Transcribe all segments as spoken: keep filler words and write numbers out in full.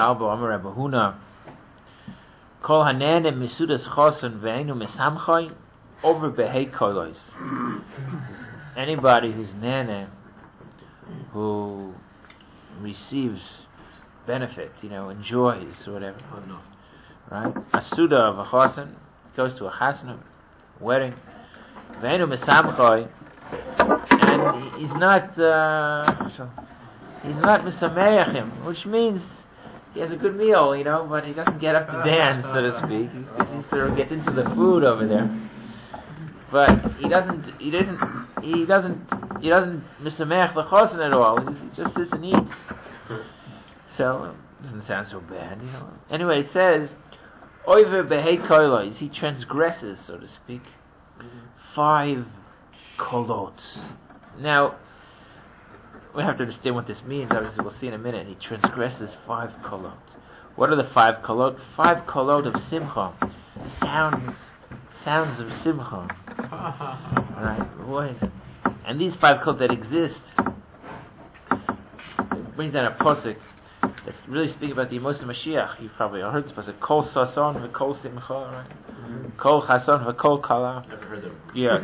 Albo Amar Rabbi Huna Kol Hanen and Misudas Chosan Veinu Mesamchai over Behei Kolos. Anybody who's nana, who receives benefit, you know, enjoys or whatever, right? A Suda of a Chosan goes to a Chasna wedding, Veinu Mesamchai, and he's not uh, he's not Mesameachim, which means he has a good meal, you know, but he doesn't get up to dance, so to speak. He, he sort of gets into the food over there, but he doesn't. He doesn't. He doesn't. He doesn't misameach the chosin at all. He, he just sits and eats. So it doesn't sound so bad, you know. Anyway, it says, "Oiver behei kolos." He transgresses, so to speak, five kolots. Now, we have to understand what this means. Obviously, we'll see in a minute. He transgresses five kolot. What are the five kolot? Five kolot of simcha. Sounds, sounds of simcha. Right, voice. And these five kolot that exist, it brings down a posuk that's really speaking about the Moshe Mashiach. You probably heard this posuk. Kol sason v'kol simcha, right? Mm-hmm. Kol chason v'kol kala. Never heard them. Yeah.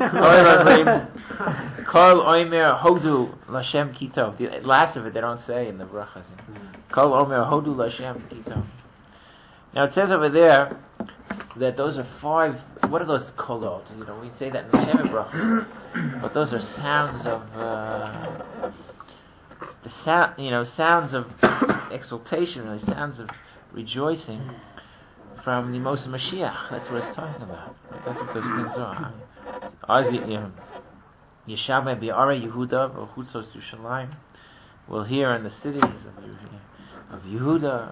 Kol oimer hodu l'Hashem kitov. The last of it they don't say in the brachas. Kol oimer hodu l'Hashem kitov. Now it says over there that those are five. What are those kolot? You know, we say that in the Shema brachas, but those are sounds of uh, the sound. You know, sounds of exultation, really, sounds of rejoicing from the Moshe Mashiach. That's what it's talking about. That's what those things are. Yeshaveh bi'ara Yehuda v'chutzos Yerushalayim. We'll hear in the cities of, of Yehuda,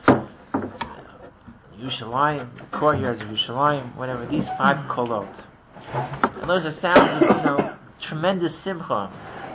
Yerushalayim, courtyards of Yerushalayim, whatever. These five kolot, and those are sounds of, you know, tremendous simcha.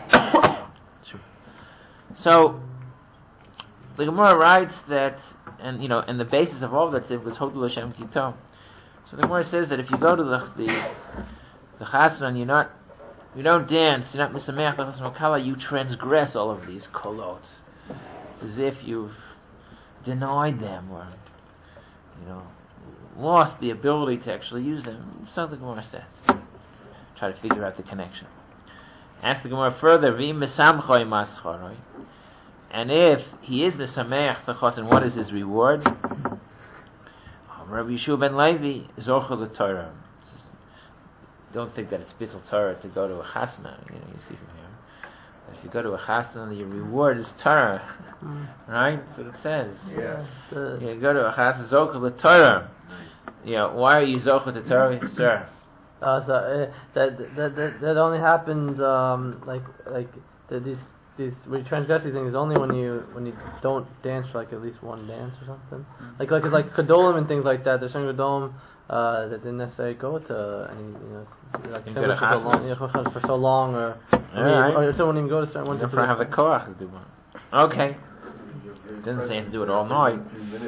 So the Gemara writes that, and you know, and the basis of all that simcha was Hodu L'Hashem Kitom. So the Gemara says that if you go to the the, the chasna and you're not, you don't dance, you're not misameach the chasna kala, you transgress all of these kolot. It's as if you've denied them or, you know, lost the ability to actually use them. So the Gemara says. Try to figure out the connection. Ask the Gemara further, V'im mesamchoi mascharoi. And if he is mesameach the chasna, what is his reward? Rabbi Yeshua ben Levi is Zochel the Torah. Don't think that it's Bissel Torah to go to a chasna. You know, you see from here. But if you go to a chasna, your reward is Torah, mm. right? That's what it says. Yes. You go to a chasna, Zochel the Torah. Nice. You know, why are you Zochel the Torah, sir? Uh, so, uh, that, that that that only happens um, like like the, these. These, when you transgress these things, is only when you when you don't dance for like at least one dance or something. Mm-hmm. Like like it's like Kedolim and things like that. There's some Kedolim uh, that didn't necessarily go to any, you know, like for, long, you know, for so long, or I mean, right. or someone even go to certain ones. Don't have the koach to do one. Okay. Didn't say to do it all night.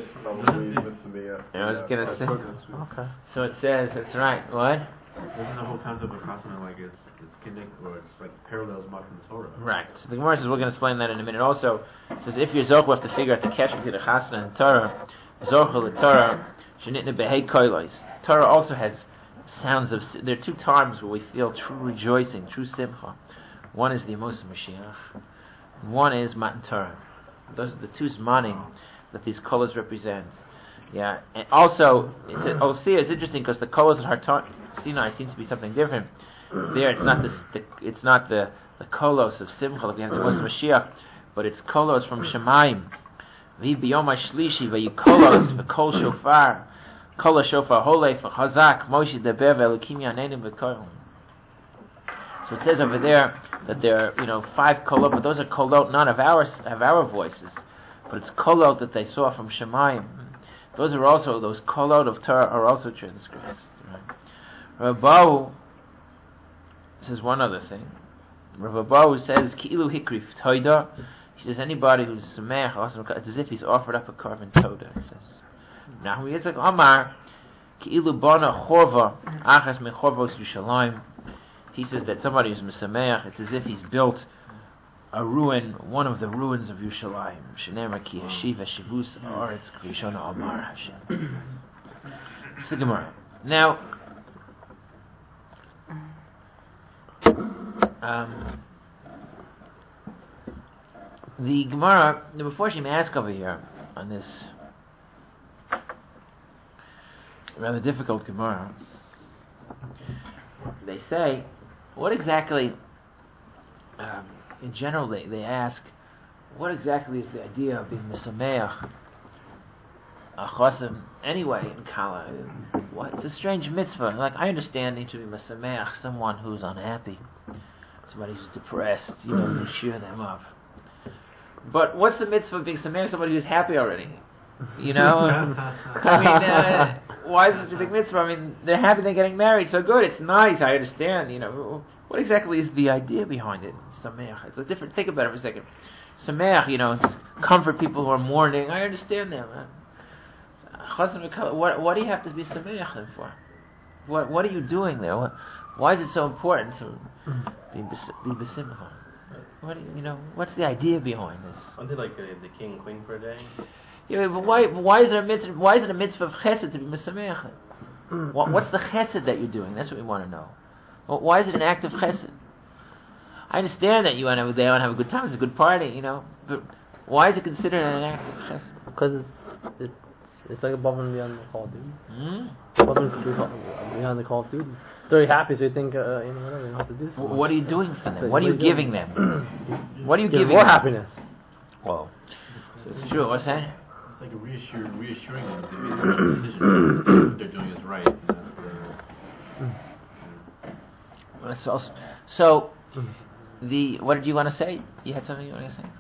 I was gonna say. Okay. So it says that's right. What? Isn't the whole concept of chasana like it's it's connected, or it's like parallels Matan Torah? Right. So the Gemara says we're going to explain that in a minute. Also, it says if you're zochel, we have to figure out the catch between the chasana and Torah. Zochel the Torah, shenitna behei kolos. Torah also has sounds of. There are two times where we feel true rejoicing, true simcha. One is the Moshe Mashiach, and one is Matan Torah. Those are the two zmanim that these colors represent. Yeah, and also, it's a, oh, see, it's interesting because the colors at Har Sinai seem to be something different. There, it's not this, the, it's not the the kolos of Simcha like we have the Moshe Mashiach, but it's kolos from Shemaim. V'hi b'yom hashlishi v'yikolos v'kol shofar, kol shofar holei v'chazak Moshe deber v'elokim yanenim v'koyim. So it says over there that there are, you know, five kolot, but those are kolot not of our of our voices, but it's kolot that they saw from Shemaim. Those are also, those kolot of Torah are also transgressed. Right? Rabbahu says one other thing. Rabbahu says, Ki'ilu hikrif toida. He says, anybody who's sameach, it's as if he's offered up a carving toda. He says, now he is like Omar, Ki'ilu bana chorva, achas mechorvos Yerushalayim. He says that somebody who's sameach, it's as if he's built a ruin, one of the ruins of Yerushalayim. Shenema ki yeshiva shivus haaretz krishona amar Hashem. It's the Gemara. Now, um, the Gemara, the before she ask over here on this rather difficult Gemara, they say, what exactly, um, in general, they, they ask, what exactly is the idea of being Mesameach a chosim anyway in Kala? What? It's a strange mitzvah. Like, I understand need to be Mesameach, someone who's unhappy, somebody who's depressed, you know, you cheer them up. But what's the mitzvah of being Sameach, somebody who's happy already? You know? I mean, uh, why is it such a big mitzvah? I mean, they're happy they're getting married, so good, it's nice, I understand, you know. What exactly is the idea behind it? Sameach. It's a different, think about it for a second. Sameach, you know, comfort people who are mourning, I understand that, man. What, what do you have to be Sameach for? What What are you doing there? What, why is it so important to be, be besimcha? What do you, you know? What's the idea behind this? Aren't they like uh, the king and queen for a day? Yeah, but why? Why is there a mitzvah? Why is it a mitzvah of chesed to be mesameach? What, what's the chesed that you're doing? That's what we want to know. Well, why is it an act of chesed? I understand that you want to, they want to have a good time. It's a good party, you know. But why is it considered an act of chesed? Because it's it's it's like above and beyond the Call of Duty. Hmm? Above and beyond the Call of Duty. They're happy, so you think, uh, you know, whatever, you have to do something. What are you doing for them? So what are you doing? giving them? What are you Give giving more them? happiness. Whoa. So it's true. What's that? It's like a reassure, reassuring them that they made the right decision. What they're doing is right. And that, uh, That's also, so, the what did you want to say? You had something you wanted to say?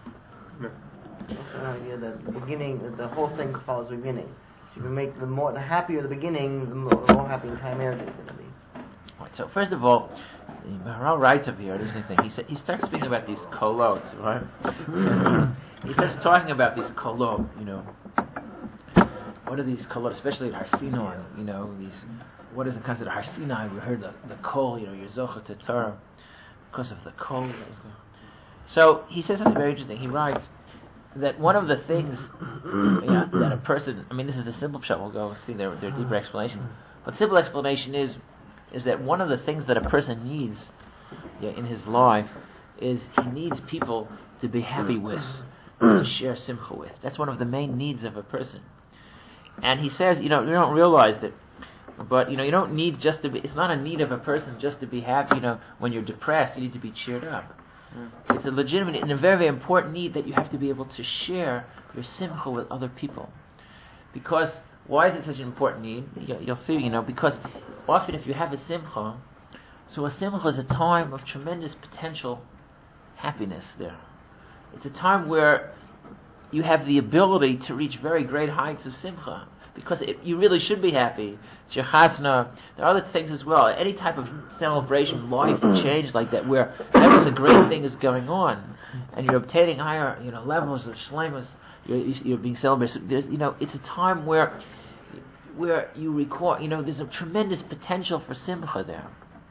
Uh, yeah, the, the beginning, the whole thing follows the beginning. So if you make the more, the happier the beginning, the more, the more happy the time everything is going to be. Right, so first of all, the Maharal writes over here, interesting thing. He sa- he starts speaking about these kolot, right? He starts talking about these kolot, you know. What are these kolot, especially at Har Sinai, you know, these, what is the concept of Har Sinai? We heard the, the kol, you know, you're zocher to Torah, because of the kol that was going. So, he says something very interesting. He writes that one of the things yeah, that a person, I mean, this is the simple pshat, we'll go see their, their deeper explanation, but simple explanation is, is that one of the things that a person needs yeah, in his life is he needs people to be happy with, to share simcha with. That's one of the main needs of a person. And he says, you know, you don't realize that, but, you know, you don't need just to be, it's not a need of a person just to be happy, you know, when you're depressed, you need to be cheered up. Mm. It's a legitimate and a very, very important need that you have to be able to share your simcha with other people. Because, why is it such an important need? You'll see, you know, because often if you have a simcha, so a simcha is a time of tremendous potential happiness there. It's a time where you have the ability to reach very great heights of simcha. Because it, you really should be happy. It's your chasna. There are other things as well. Any type of celebration, life change like that, where that is a great thing is going on, and you're obtaining higher, you know, levels of shleimus. You're, you're being celebrated. There's, you know, it's a time where, where you record. You know, there's a tremendous potential for simcha there.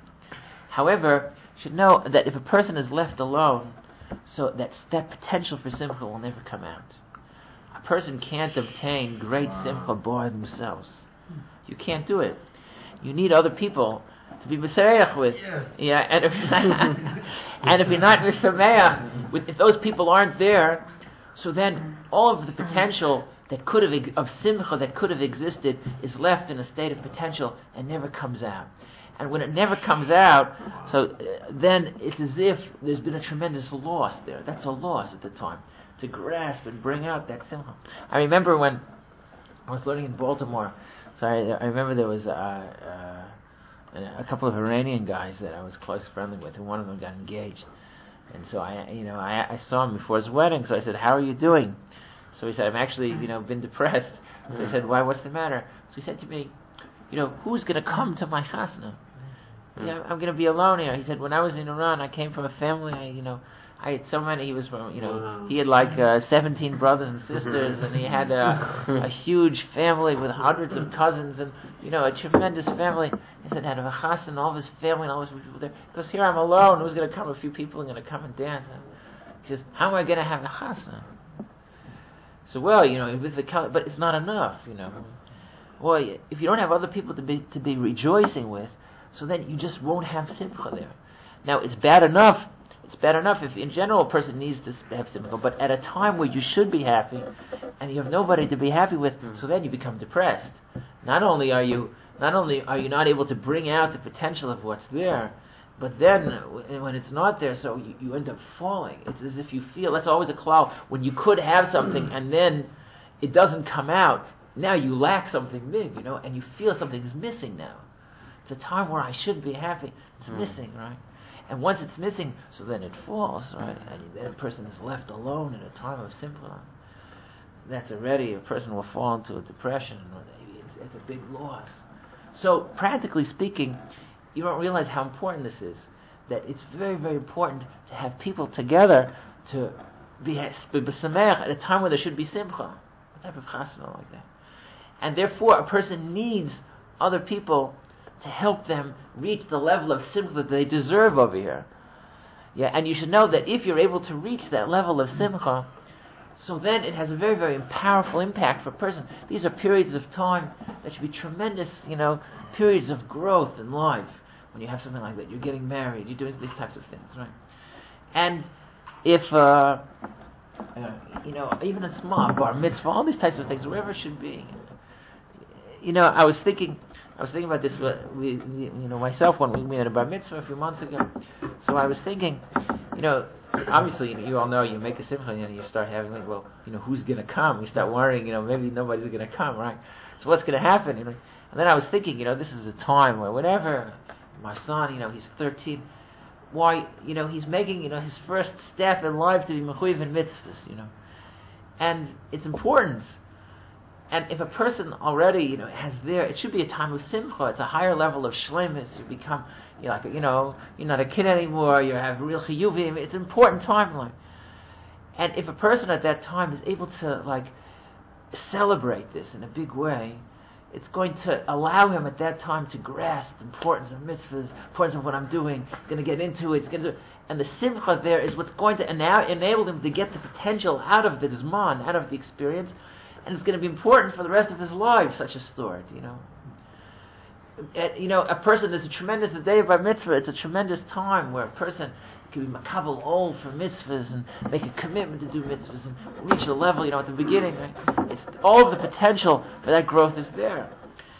However, you should know that if a person is left alone, so that that potential for simcha will never come out. A person can't obtain great simcha by themselves. You can't do it. You need other people to be mesareach with. Yes. Yeah, and if and if you're not mesareach with, if those people aren't there, so then all of the potential that could have of simcha that could have existed is left in a state of potential and never comes out. And when it never comes out, so uh, then it's as if there's been a tremendous loss there. That's a loss at the time, to grasp and bring out that simcha. I remember when I was learning in Baltimore, so I, I remember there was uh, uh, a couple of Iranian guys that I was close friendly with, and one of them got engaged. And so I, you know, I, I saw him before his wedding, so I said, "How are you doing?" So he said, "I'm actually, you know, been depressed." So I said, "Why? What's the matter?" So he said to me, "You know, who's going to come to my chasna? You know, I'm going to be alone here." He said, "When I was in Iran, I came from a family, I, you know, I had so many, he was from, you know, he had like uh, seventeen brothers and sisters, and he had a, a huge family with hundreds of cousins, and, you know, a tremendous family." He said, "Had a chassan, all of his family, and all his people there. Because here I'm alone, who's going to come? A few people are going to come and dance." He says, how am I going to have a chasna? So, well, you know, with the but it's not enough, you know. Well, if you don't have other people to be to be rejoicing with, so then you just won't have simcha there. Now, it's bad enough. It's bad enough if, in general, a person needs to have simcha, but at a time where you should be happy, and you have nobody to be happy with, so then you become depressed. Not only are you not only are you not able to bring out the potential of what's there, but then when it's not there, so you, you end up falling. It's as if you feel, that's always a cloud, when you could have something and then it doesn't come out, now you lack something big, you know, and you feel something's missing now. It's a time where I should be happy. It's mm. missing, right? And once it's missing, so then it falls, right? And then a person is left alone in a time of simcha. That's already, a person will fall into a depression. It's, it's a big loss. So, practically speaking, you don't realize how important this is. That it's very, very important to have people together to be b'sameach at a time where there should be simcha. What type of chasna like that? And therefore, a person needs other people to help them reach the level of simcha that they deserve over here. Yeah, and you should know that if you're able to reach that level of simcha, so then it has a very, very powerful impact for a person. These are periods of time that should be tremendous, you know, periods of growth in life. When you have something like that, you're getting married, you're doing these types of things, right? And if, uh, uh, you know, even a small bar mitzvah, all these types of things, wherever it should be. You know, I was thinking, I was thinking about this, we, you know, myself when we met a bar mitzvah a few months ago. So I was thinking, you know, obviously, you, know, you all know, you make a simcha and you start having, like, well, you know, who's going to come? You start worrying, you know, maybe nobody's going to come, right? So what's going to happen? You know, and then I was thinking, you know, this is a time where whatever, my son, you know, he's thirteen, why, you know, he's making, you know, his first step in life to be mechuyev in mitzvahs, you know, and it's important. And if a person already, you know, has there, it should be a time of simcha. It's a higher level of shlemus. You become, you're like, you know, you're not a kid anymore. You have real chiyuvim. It's an important time, like. And if a person at that time is able to, like, celebrate this in a big way, it's going to allow him at that time to grasp the importance of mitzvahs, importance of what I'm doing. He's going to get into it. It's going to, and the simcha there is what's going to ena- enable him to get the potential out of the zman, out of the experience. And it's going to be important for the rest of his life, such a story, you know. And, you know, a person, there's a tremendous, the day of our mitzvah, it's a tremendous time where a person can be makabel old for mitzvahs and make a commitment to do mitzvahs and reach a level, you know, at the beginning. Right? It's all of the potential for that growth is there.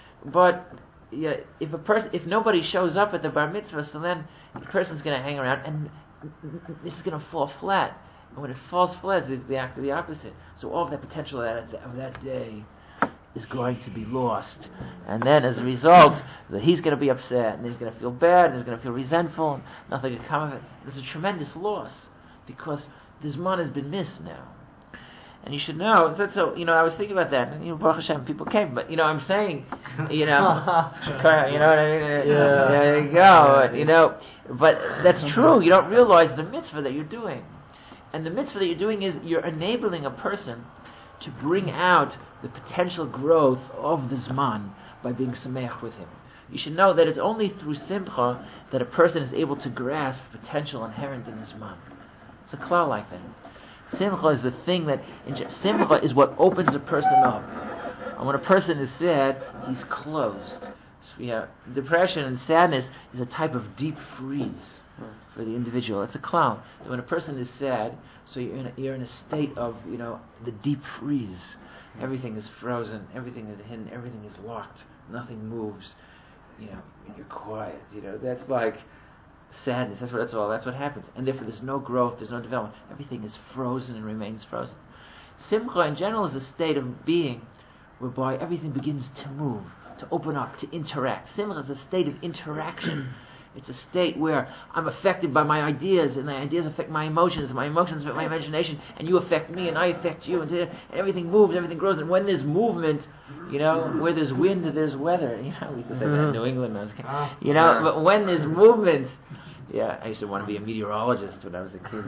But yeah, if a person, if nobody shows up at the bar mitzvah, so then the person's going to hang around and this is going to fall flat. And when it falls flat, it's the act of the opposite. So all of that potential of that, of that day is going to be lost. And then as a result, that he's going to be upset, and he's going to feel bad, and he's going to feel resentful, and nothing can come of it. There's a tremendous loss, because this man has been missed now. And you should know, so, so you know, I was thinking about that, and, you know, Baruch Hashem, people came, but, you know, I'm saying, you know, you know what I mean? Yeah. There you go, you know, but that's true, you don't realize the mitzvah that you're doing. And the mitzvah that you're doing is you're enabling a person to bring out the potential growth of the Zman by being sameach with him. You should know that it's only through simcha that a person is able to grasp potential inherent in the Zman. It's a klal like that. Simcha is the thing that, simcha is what opens a person up. And when a person is sad, he's closed. So yeah, depression and sadness is a type of deep freeze for the individual. It's a clown. When a person is sad, so you're in a, you're in a state of, you know, the deep freeze. Everything is frozen. Everything is hidden. Everything is locked. Nothing moves. You know, you're quiet. You know, that's like sadness. That's what that's all. That's what happens. And therefore, there's no growth. There's no development. Everything is frozen and remains frozen. Simcha in general is a state of being whereby everything begins to move, to open up, to interact. Simcha is a state of interaction. It's a state where I'm affected by my ideas, and the ideas affect my emotions, and my emotions affect my imagination, and you affect me, and I affect you, and, and everything moves, everything grows. And when there's movement, you know, where there's wind, there's weather. You know, we used to say that in New England. I was, you know, but when there's movement, yeah, I used to want to be a meteorologist when I was a kid.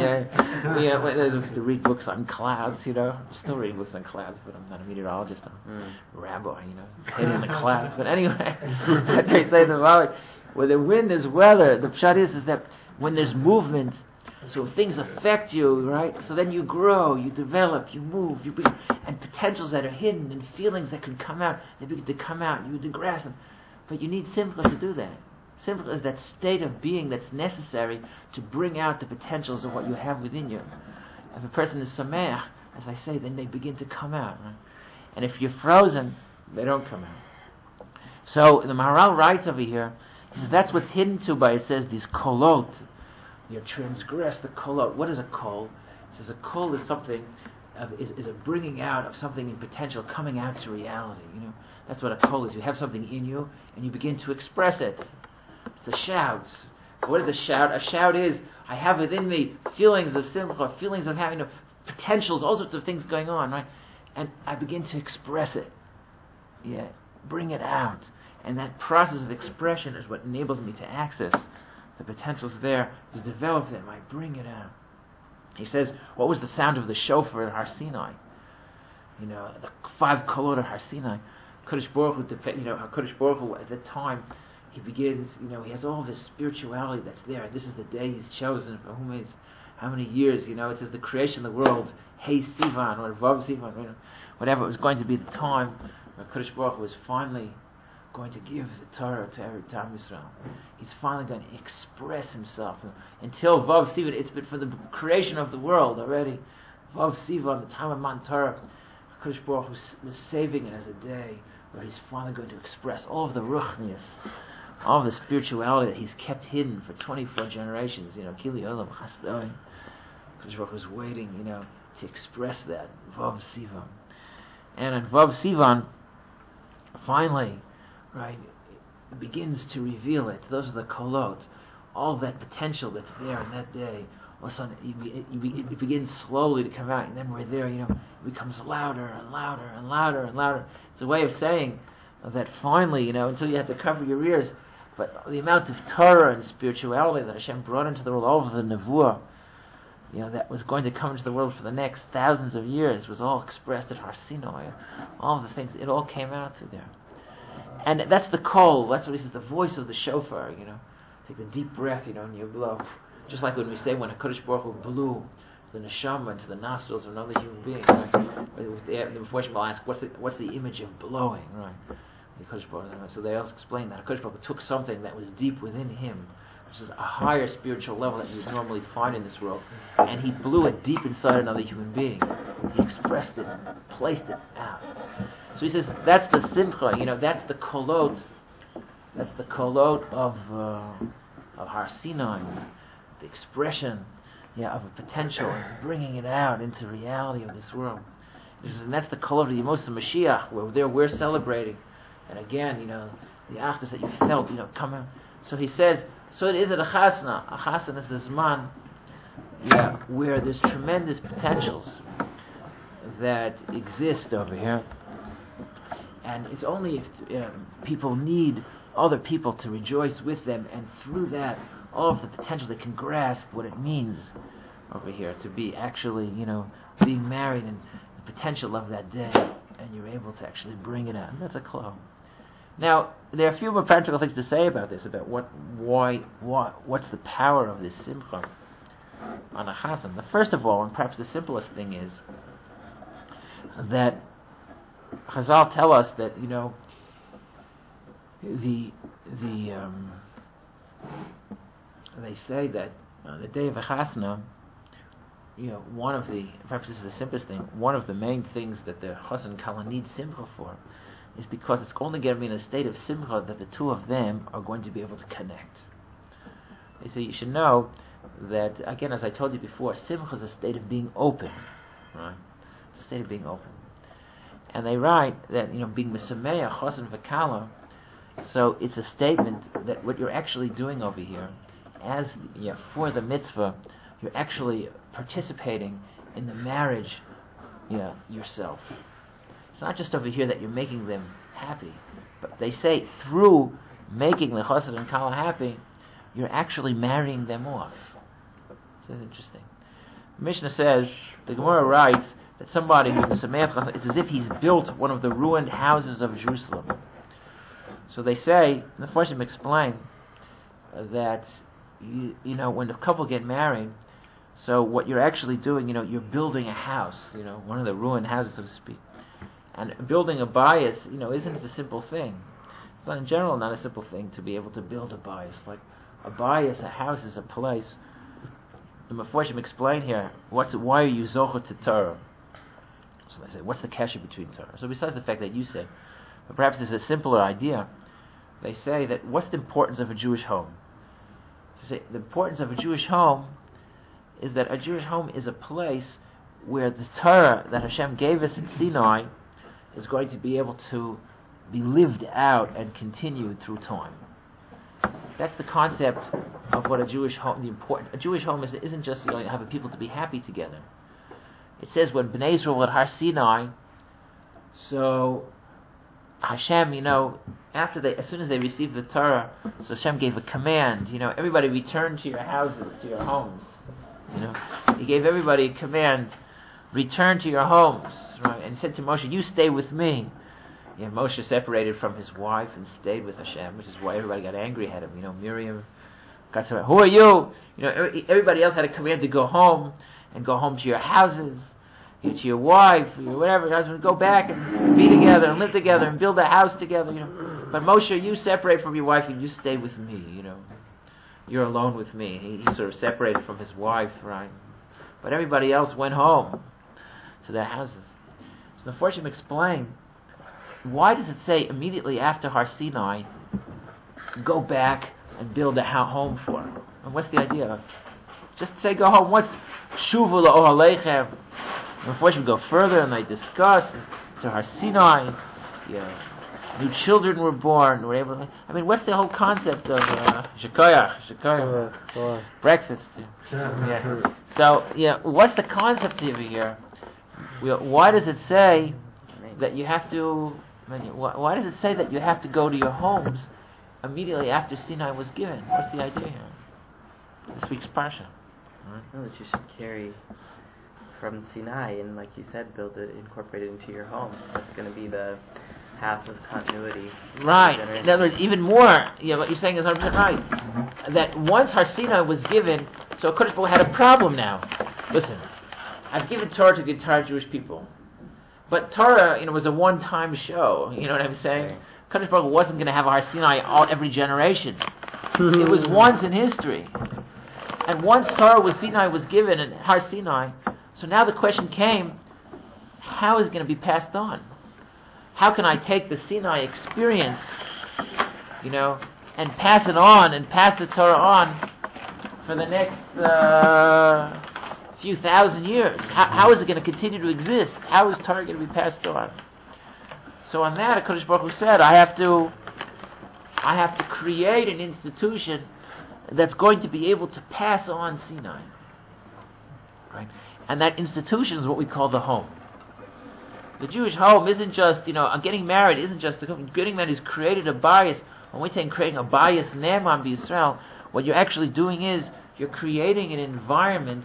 yeah, we, uh, I used to read books on clouds. You know, I'm still reading books on clouds, but I'm not a meteorologist. I'm a rabbi. You know, hidden in the clouds. But anyway, they say the Bible. Where the wind is weather, the pshat is, is that when there's movement, So things affect you, right? So then you grow, you develop, you move, you begin, and potentials that are hidden and feelings that could come out, they begin to come out, and you begin to grasp them. But you need simcha to do that. Simcha is that state of being that's necessary to bring out the potentials of what you have within you. If a person is sameach, as I say, then they begin to come out. Right? And if you're frozen, they don't come out. So the Maharal writes over here, he says that's what's hidden to by, it says, these kolot. You transgress the kolot. What is a kol? It says a kol is something, of, is, is a bringing out of something in potential, coming out to reality. You know, that's what a kol is. You have something in you, and you begin to express it. It's a shout. What is a shout? A shout is, I have within me feelings of simcha, feelings of having, you know, potentials, all sorts of things going on, right? And I begin to express it. Yeah, bring it out. And that process of expression is what enables me to access the potentials there, to develop them. I bring it out. He says, what was the sound of the shofar at Har Sinai? You know, the five kolot of Har Sinai. Kodesh Baruch Hu, you know, Kodesh Baruch Hu at that time, he begins, you know, he has all this spirituality that's there. And this is the day he's chosen for whom is how many years, you know, it says the creation of the world, Hey Sivan, or Vav Sivan, you know, whatever it was going to be the time where Kodesh Baruch Hu was finally going to give the Torah to every Tam Yisrael. He's finally going to express himself. Until Vav Sivan, it's been for the creation of the world already. Vav Sivan, the time of Matan Torah, Kodesh Baruch Hu was, was saving it as a day where he's finally going to express all of the ruchnius, all of the spirituality that he's kept hidden for twenty-four generations. You know, Kili Olam Chasdai. Kodesh Baruch Hu was waiting, you know, to express that. Vav Sivan. And in Vav Sivan, finally, right, it begins to reveal it. Those are the kolot. All that potential that's there on that day, all of a sudden it begins slowly to come out, and then we're there, you know, it becomes louder and louder and louder and louder. It's a way of saying that finally, you know, until you have to cover your ears, but the amount of Torah and spirituality that Hashem brought into the world, all of the nevuah, you know, that was going to come into the world for the next thousands of years, was all expressed at Har Sinai. All of the things, it all came out through there. And that's the kol, that's what he says, the voice of the shofar, you know. Take the deep breath, you know, and you blow. Just like when we say when HaKadosh Baruch Hu blew the neshama into the nostrils of another human being, right? The Mephoshim will ask, what's the, what's the image of blowing, right? The HaKadosh Baruch Hu, so they also explain that HaKadosh Baruch Hu took something that was deep within him, which is a higher spiritual level that you would normally find in this world, and he blew it deep inside another human being. He expressed it, placed it out. So he says, that's the simcha, you know, that's the kolot, that's the kolot of, uh, of Har Sinai, the expression, yeah, of a potential, and bringing it out into reality of this world. He says, and that's the kolot of the Yemos Mashiach, where there we're celebrating. And again, you know, the achdus that you felt, you know, coming. So he says, so it is at a chasna. A chasna is this man, yeah, where there's tremendous potentials that exist over here. And it's only if uh, people need other people to rejoice with them, and through that, all of the potential, they can grasp what it means over here to be actually, you know, being married, and the potential of that day, and you're able to actually bring it out. And that's a klo. Now, there are a few more practical things to say about this, about what, why, what, what's the power of this simcha on a chasam. The first of all, and perhaps the simplest thing, is that Chazal tell us that, you know, the the um, they say that on the day of a chasna, you know, one of the, perhaps this is the simplest thing, one of the main things that the chassan and kala need simcha for is because it's only going to be in a state of simcha that the two of them are going to be able to connect. So you should know that, again, as I told you before, simcha is a state of being open, right? It's a state of being open. And they write that, you know, being misameya, chassan v'kala, so it's a statement that what you're actually doing over here, as yeah, for the mitzvah, you're actually participating in the marriage, yeah, yourself. It's not just over here that you're making them happy, but they say through making the chassan and kala happy, you're actually marrying them off. So it's interesting. The Mishnah says, the Gemara writes that somebody who's a sameach chassan, it's as if he's built one of the ruined houses of Jerusalem. So they say, the Mephoshim explain uh, that you, you know, when a couple get married, So what you're actually doing, you know, you're building a house, you know, one of the ruined houses, so to speak. And building a bias, you know, isn't a simple thing. It's not in general not a simple thing to be able to build a bias. Like a bias, a house is a place. The Meforshim explain here, what's why are you zocher to Torah? So they say, what's the kesher between Torah? So besides the fact that you say, but perhaps there's a simpler idea. They say that what's the importance of a Jewish home? They say the importance of a Jewish home is that a Jewish home is a place where the Torah that Hashem gave us in Sinai is going to be able to be lived out and continued through time. That's the concept of what a Jewish home, the important, a Jewish home is, isn't just, you know, having people to be happy together. It says when Bnei Israel were at Har Sinai, so Hashem, you know, after they, as soon as they received the Torah, so Hashem gave a command, you know, everybody return to your houses, to your homes. You know, He gave everybody a command, return to your homes, right? And He said to Moshe, you stay with me. Yeah, Moshe separated from his wife and stayed with Hashem, which is why everybody got angry at him. You know, Miriam got so, who are you? You know, everybody else had a command to go home and go home to your houses, you know, to your wife, your whatever, your husband, go back and be together and live together and build a house together. You know, but Moshe, you separate from your wife and you stay with me. You know, you're alone with me. He, he sort of separated from his wife, right? But everybody else went home to their houses. So the Meforshim explain, why does it say immediately after Har Sinai, go back and build a home for? And what's the idea? Just say go home. What's Shuvu la'ohalechem? The Meforshim go further and they discuss to Har Sinai. Yeah, new children were born. Were able. To, I mean, what's the whole concept of shekoyach, shekoyach, uh, breakfast? Yeah. So, yeah, what's the concept over here? Why does it say that you have to? Why does it say that you have to go to your homes immediately after Sinai was given? What's the idea here? This week's parsha. Right. No, that you should carry from Sinai and, like you said, build it, incorporate it into your home. That's going to be the path of continuity. Right. In other words, even more, you know, what you're saying is one hundred percent right. Mm-hmm. That once Har Sinai was given, so Kodesh Baruch Hu had a problem now. Listen, I've given Torah to the entire Jewish people. But Torah, you know, was a one-time show. You know what I'm saying? Right. Kodesh Baruch Hu wasn't going to have a Har Sinai all every generation. It was once in history. And once Torah was Sinai was given in Har Sinai, so now the question came, how is it going to be passed on? How can I take the Sinai experience, you know, and pass it on and pass the Torah on for the next uh, few thousand years? How, how is it going to continue to exist? How is Torah going to be passed on? So on that, HaKadosh Baruch Hu said, I have to, I have to create an institution that's going to be able to pass on Sinai. Right? And that institution is what we call the home. The Jewish home isn't just, you know, getting married isn't just, getting married is created a bias. When we say creating a bias ne'eman b'Yisrael, what you're actually doing is, you're creating an environment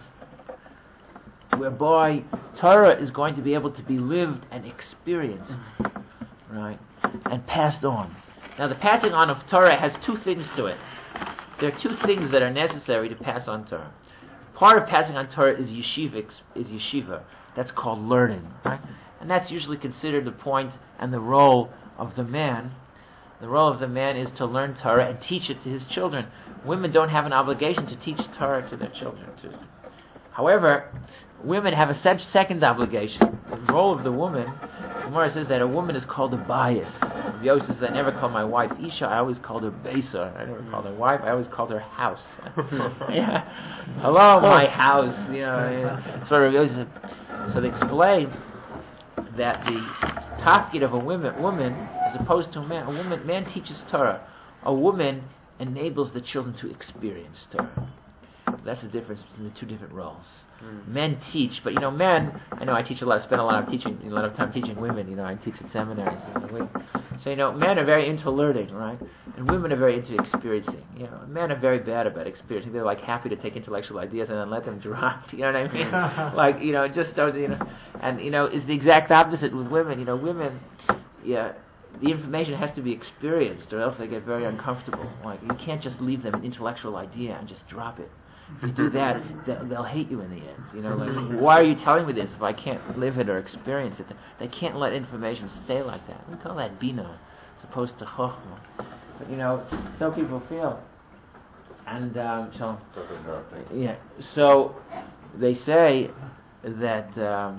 whereby Torah is going to be able to be lived and experienced, right, and passed on. Now the passing on of Torah has two things to it. There are two things that are necessary to pass on Torah. Part of passing on Torah is yeshiva, is yeshiva. That's called learning, right? And that's usually considered the point and the role of the man. The role of the man is to learn Torah and teach it to his children. Women don't have an obligation to teach Torah to their children. Too. However, women have a second obligation. The role of the woman, Gemara says that a woman is called a bias. Yosef says, I never call my wife Isha, I always called her Besa. I never called her wife, I always called her house. Yeah. Hello, my house. You know, yeah. Sort of Yosef. So they explain that the tafkid of a woman, woman, as opposed to a man, a woman, man teaches Torah. A woman enables the children to experience Torah. That's the difference between the two different roles. Mm. Men teach, but you know, men. I know I teach a lot. Spend a lot of teaching, a lot of time teaching women. You know, I teach at seminaries. So you know, men are very into learning, right? And women are very into experiencing. You know, men are very bad about experiencing. They're like happy to take intellectual ideas and then let them drop. You know what I mean? Like, you know, just don't. You know, and you know, it's the exact opposite with women. You know, women, yeah. The information has to be experienced, or else they get very uncomfortable. Like, you can't just leave them an intellectual idea and just drop it. If you do that, they'll, they'll hate you in the end. You know, like, why are you telling me this if I can't live it or experience it? They can't let information stay like that. We call that bina, as opposed to chokhmah. But you know, so people feel. And um, so, yeah. So they say that um,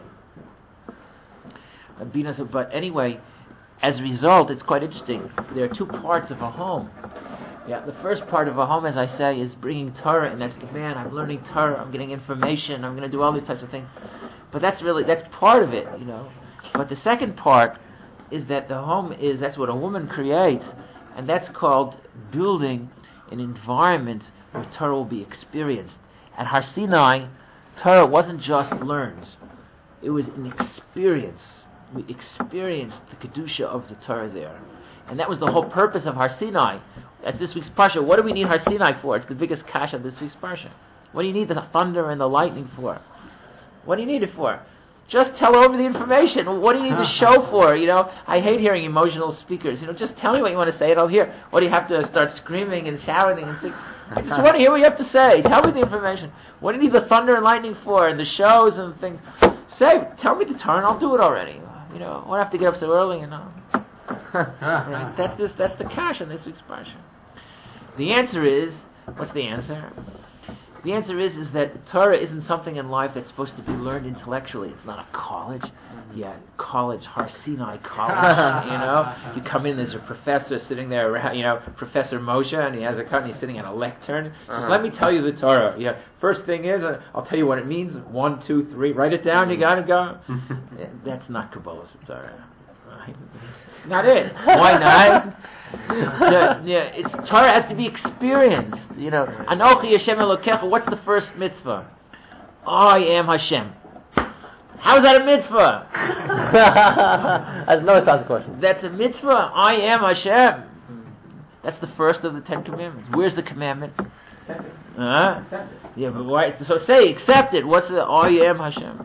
bina. But anyway, as a result, it's quite interesting. There are two parts of a home. Yeah, the first part of a home, as I say, is bringing Torah, and that's the man. I'm learning Torah. I'm getting information. I'm going to do all these types of things. But that's really that's part of it, you know. But the second part is that the home is that's what a woman creates, and that's called building an environment where Torah will be experienced. At Har Sinai, Torah wasn't just learned; it was an experience. We experienced the kedusha of the Torah there. And that was the whole purpose of Har Sinai. That's this week's parsha. What do we need Har Sinai for? It's the biggest kasha of this week's parsha. What do you need the thunder and the lightning for? What do you need it for? Just tell over the information. What do you need the show for? You know, I hate hearing emotional speakers. You know, just tell me what you want to say and I'll hear. What do you have to start screaming and shouting and singing? I just want to hear what you have to say. Tell me the information. What do you need the thunder and lightning for? And the shows and things. Say, tell me the Torah and I'll do it already. You know, I won't have to get up so early, you know. Right? That's this. That's the cash in this week's parsha. The answer is, what's the answer? The answer is is that Torah isn't something in life that's supposed to be learned intellectually. It's not a college. Yeah, college, Har Sinai College. You know, you come in, there's a professor sitting there around. You know, Professor Moshe, and he has a cut, and he's sitting at a lectern. He says, "Let me tell you the Torah. Yeah, first thing is, uh, I'll tell you what it means. One, two, three. Write it down. You gotta go." Yeah, that's not Kabbalah Torah. Right? Not it. Why not? yeah, yeah, it's Torah has to be experienced. You know, Anochi Hashem Elokecha. What's the first mitzvah? I am Hashem. How is that a mitzvah? That's no thousand question. That's a mitzvah. I am Hashem. That's the first of the Ten Commandments. Where's the commandment? Accept it. Huh? Accept it. Yeah, but why? So say, accept it. What's the I am Hashem?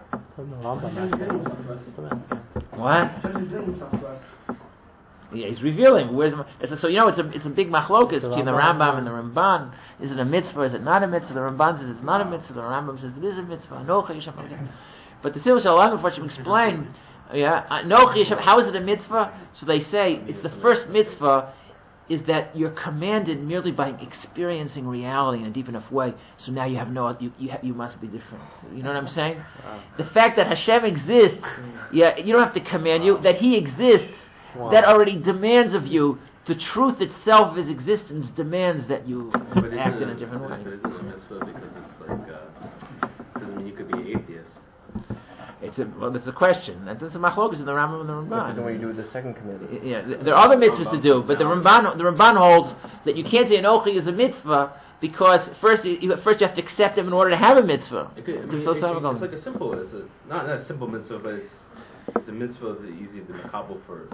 What? Yeah, he's revealing. Where's the, it's a, so you know it's a it's a big machlokas between the Rambam and the Ramban. Is it a mitzvah? Is it not a mitzvah? The Ramban says it's not a mitzvah. The Rambam says it is a mitzvah. Anochi Hashem. But the Silva Shalom, unfortunately, explain. Yeah, Anochi Hashem. How is it a mitzvah? So they say it's the first mitzvah is that you're commanded merely by experiencing reality in a deep enough way. So now you have no, you you, have, you must be different. You know what I'm saying? Wow. The fact that Hashem exists, yeah, you don't have to command you that He exists. Wow. That already demands of you. The truth itself, His existence, demands that you but act in a it, different way. But isn't it a mitzvah because it's like uh, doesn't mean you could be atheist. It's a well, it's a question. That's a machlokas in the Rambam and the Ramban. Isn't what you do with the second commandment. Yeah, there are other mitzvahs to do, but the Ramban the Ramban holds that you can't say Anochi is a mitzvah because first you first you have to accept Him in order to have a mitzvah. It could, I mean, it, it, it's like a simple, it's a, not, not a simple mitzvah, but it's it's a mitzvah. It's easy to makabel for.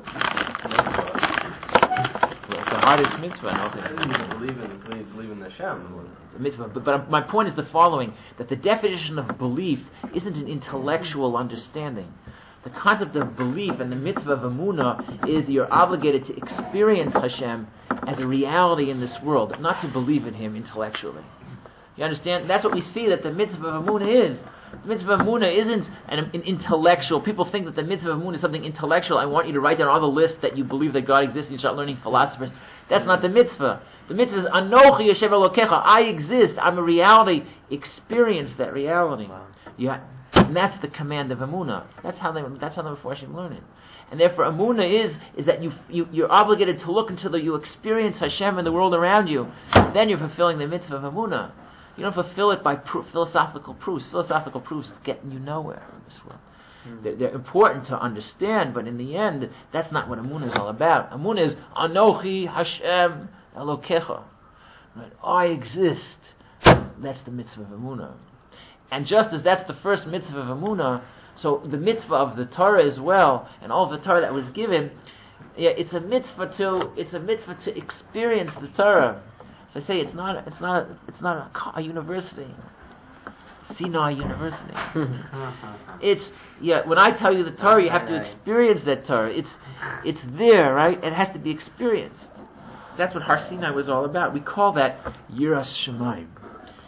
Well, it's the hardest mitzvah. No, believe in believe in Hashem. It's a mitzvah, but, but my point is the following: that the definition of belief isn't an intellectual understanding. The concept of belief and the mitzvah of emunah is you're obligated to experience Hashem as a reality in this world, not to believe in Him intellectually. You understand? That's what we see that the mitzvah of emunah is. The mitzvah of emunah isn't an, an intellectual. People think that the mitzvah of emunah is something intellectual. I want you to write down all the lists that you believe that God exists and you start learning philosophers. That's not the mitzvah. The mitzvah is Anochi Hashem Elokecha. I exist. I'm a reality. Experience that reality. Wow. Yeah. And that's the command of emunah. That's how they. That's how the Mefarshim learn it. And therefore, emunah is is that you, you you're obligated to look until you experience Hashem and the world around you. Then you're fulfilling the mitzvah of emunah. You don't fulfill it by proof, philosophical proofs. Philosophical proofs get you nowhere in this world. Mm. They're, they're important to understand, but in the end, that's not what emunah is all about. Emunah is Anochi Hashem Elokecha. Right? I exist. That's the mitzvah of emunah. And just as that's the first mitzvah of emunah, so the mitzvah of the Torah as well, and all of the Torah that was given, yeah, it's a mitzvah to it's a mitzvah to experience the Torah. So I say it's not it's not it's not a, a university, Sinai University. It's yeah. When I tell you the Torah, you have to experience that Torah. It's it's there, right? It has to be experienced. That's what Har Sinai was all about. We call that Yiras Shamayim.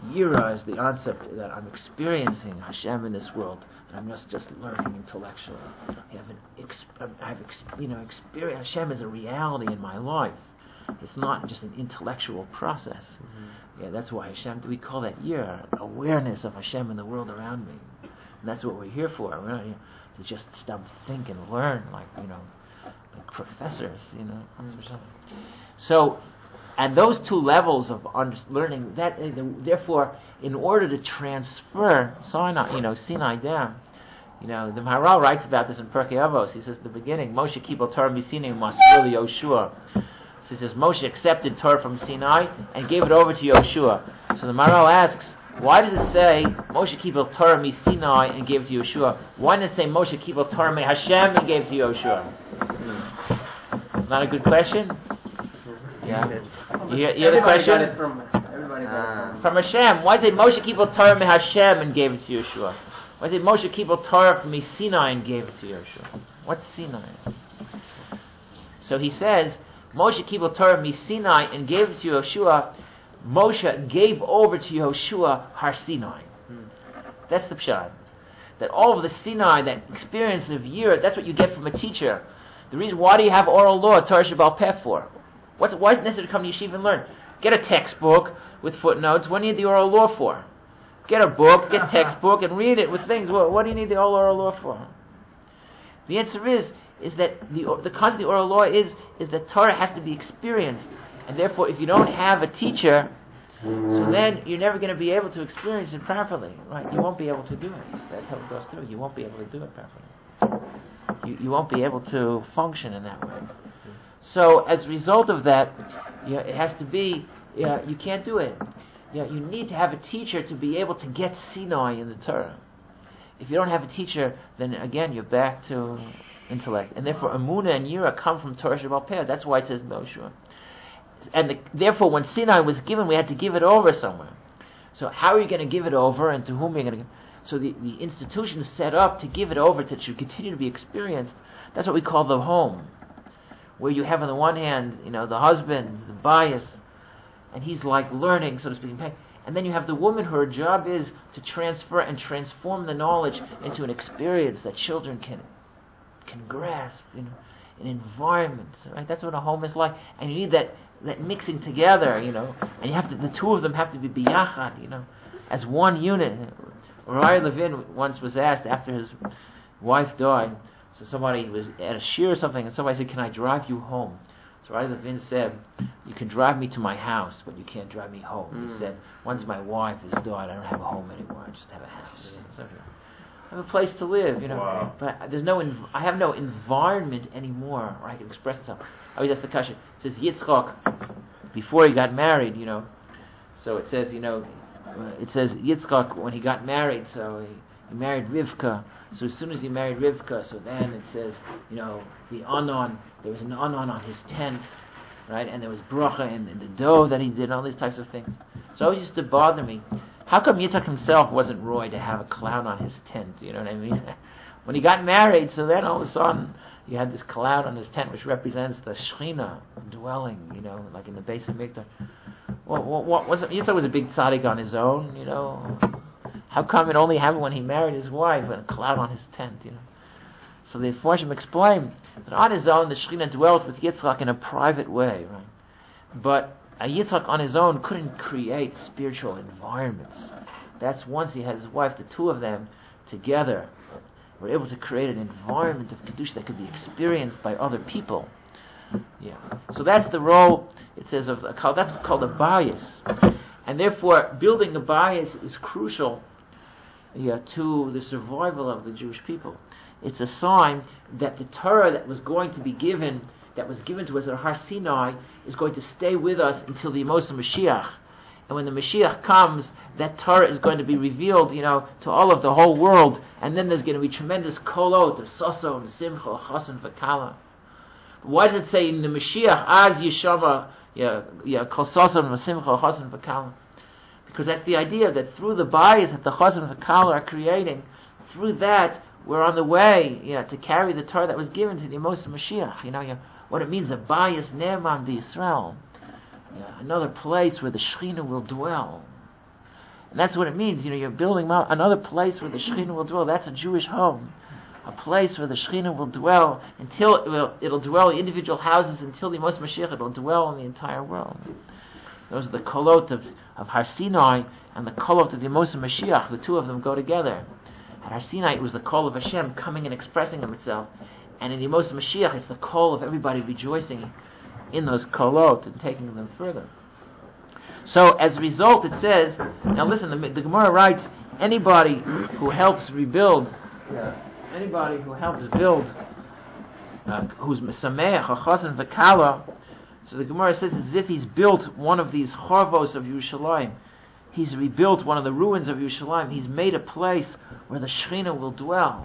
Yira is the concept that I'm experiencing Hashem in this world, and I'm just just learning intellectually. I have an ex- I have ex- you know experience. Hashem is a reality in my life. It's not just an intellectual process. Mm-hmm. Yeah, that's why Hashem. We call that Yira, awareness of Hashem in the world around me, and that's what we're here for. We're not here to just stop, think, and learn like you know, like professors. You know, mm-hmm. so. And those two levels of under- learning, that uh, therefore, in order to transfer Sinai, you know, Sinai down, you know, the Maharal writes about this in Pirkei Avos. He says at the beginning, Moshe Kibel Torah Misinai Masur Yoshua. So he says Moshe accepted Torah from Sinai and gave it over to Yoshua. So the Maharal asks, why does it say Moshe Kibel Torah Misinai and gave it to Yoshua? Why didn't it say Moshe Kibel Torah Me Hashem and gave it to Yoshua? Hmm. Not a good question. Yeah. You hear, you hear the question? Got it from, everybody got it from, from Hashem. Why did Moshe keep Torah me Hashem and gave it to Yeshua? Why did Moshe keep Torah from me Sinai and gave it to Yeshua? What's Sinai? So he says, Moshe keep Torah me Sinai and gave it to Yeshua. Moshe gave over to Yeshua Har Sinai. Hmm. That's the pshat. That all of the Sinai, that experience of year, that's what you get from a teacher. The reason, why do you have oral law, Torah Shabbal Peh for? What's, why is it necessary to come to yeshiva and learn? Get a textbook with footnotes. What do you need the oral law for? Get a book, get a textbook, and read it with things. What, what do you need the oral law for? The answer is is that the the concept of the oral law is is that Torah has to be experienced, and therefore, if you don't have a teacher, so then you're never going to be able to experience it properly. Right? You won't be able to do it. That's how it goes through. You won't be able to do it properly. You you won't be able to function in that way. So, as a result of that, yeah, it has to be, yeah, you can't do it. Yeah, you need to have a teacher to be able to get Sinai in the Torah. If you don't have a teacher, then again, you're back to intellect. And therefore, Amunah and Yira come from Torah Shabbal Peh. That's why it says Moshe. And the, therefore, when Sinai was given, we had to give it over somewhere. So how are you going to give it over, and to whom are you going to give it? So the, the institution is set up to give it over, that should continue to be experienced. That's what we call the home. Where you have on the one hand, you know, the husband, the bias, and he's like learning, so to speak. And then you have the woman, her job is to transfer and transform the knowledge into an experience that children can can grasp, you know, an environment, right? That's what a home is like. And you need that, that mixing together, you know, and you have to, the two of them have to be biyachad, you know, as one unit. Rai Levin once was asked after his wife died, so somebody was at a shir or something, and somebody said, "Can I drive you home?" So Rai Levin said, "You can drive me to my house, but you can't drive me home." Mm. He said, "Once my wife has died, I don't have a home anymore. I just have a house. So, I have a place to live, you know. Wow. But there's no, env- I have no environment anymore where I can express myself." I always ask the kasha. It says Yitzchak, before he got married, you know. So it says, you know, it says Yitzchak when he got married. So he, he married Rivka. So as soon as he married Rivka, so then it says, you know, the anon, there was an anon on his tent, right? And there was bracha in, in the dough that he did, and all these types of things. So it always used to bother me. How come Yitzchak himself wasn't roy to have a cloud on his tent? You know what I mean? When he got married, so then all of a sudden you had this cloud on his tent, which represents the Shechina dwelling, you know, like in the base of Mikdash. Well, what, what was it? Yitzchak was a big tzaddik on his own, you know. How come it only happened when he married his wife, and a cloud on his tent, you know? So the Forshim explained that on his own, the Shechina dwelt with Yitzchak in a private way, right? But a Yitzchak on his own couldn't create spiritual environments. That's once he had his wife, the two of them together were able to create an environment of Kedusha that could be experienced by other people. Yeah. So that's the role, it says, of a, that's called a bias. And therefore, building a bias is crucial, yeah, to the survival of the Jewish people. It's a sign that the Torah that was going to be given, that was given to us at Har Sinai, is going to stay with us until the Yemos Mashiach. And when the Mashiach comes, that Torah is going to be revealed, you know, to all of the whole world. And then there's going to be tremendous kolot of Soso and Simcha, Chasan V'Kala. Why does it say in the Mashiach, Az Yeshama, yeah, yeah, Kol Soso and Simcha, Chasan V'Kala? Because that's the idea that through the bias that the Chasan V'Kala are creating, through that, we're on the way, you know, to carry the Torah that was given to the Yemos Mashiach. You know, you know, what it means, a bias Ne'eman B'Yisrael. Yeah, another place where the Shechina will dwell. And that's what it means. You know, you're building another place where the Shekhinah will dwell. That's a Jewish home. A place where the Shekhinah will dwell until it will, it'll dwell in individual houses until the Mos Mashiach, it'll dwell in the entire world. Those are the kolot of, of Har Sinai and the kolot of the Mos Mashiach. The two of them go together. At Har Sinai, it was the call of Hashem coming and expressing himself. And in the Mos Mashiach, it's the call of everybody rejoicing in those kolot and taking them further. So, as a result, it says, now listen, the, the Gemara writes, anybody who helps rebuild, uh, anybody who helps build, uh, who's Mesameach, a Chazan V'Kala, so the Gemara says as if he's built one of these Charvos of Yerushalayim. He's rebuilt one of the ruins of Yerushalayim. He's made a place where the Shekhinah will dwell.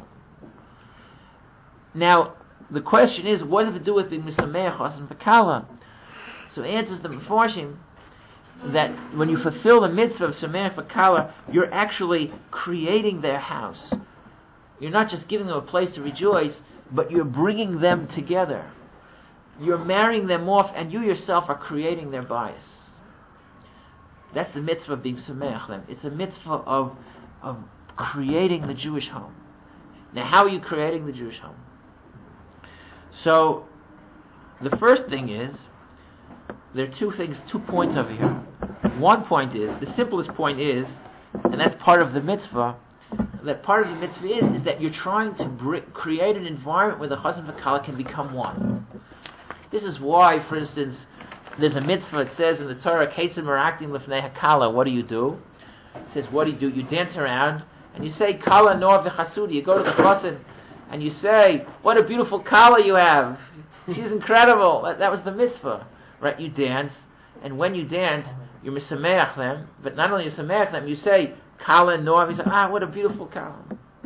Now, the question is, what does it do with being Mesameach, Chazan V'Kala? So it answers the Meforshim that when you fulfill the mitzvah of Sameach V'Kala, you're actually creating their house. You're not just giving them a place to rejoice, but you're bringing them together. You're marrying them off, and you yourself are creating their bias. That's the mitzvah of being Sameach them. It's a mitzvah of, of creating the Jewish home. Now, how are you creating the Jewish home? So, the first thing is, there are two things, two points over here. One point is, the simplest point is, and that's part of the mitzvah, that part of the mitzvah is, is that you're trying to br- create an environment where the Chazan V'Kala can become one. This is why, for instance, there's a mitzvah, it says in the Torah, Ketzim Meraktim Lifnei HaKala, what do you do? It says, what do you do? You dance around, and you say, Kala Noah V'Chasudi, you go to the Chazan, and you say, what a beautiful Kala you have. She's incredible. That, that was the mitzvah. Right, you dance, and when you dance, you're misameach them, but not only you misameach them, you say, Kala and Noam, you say, ah, what a beautiful Kala.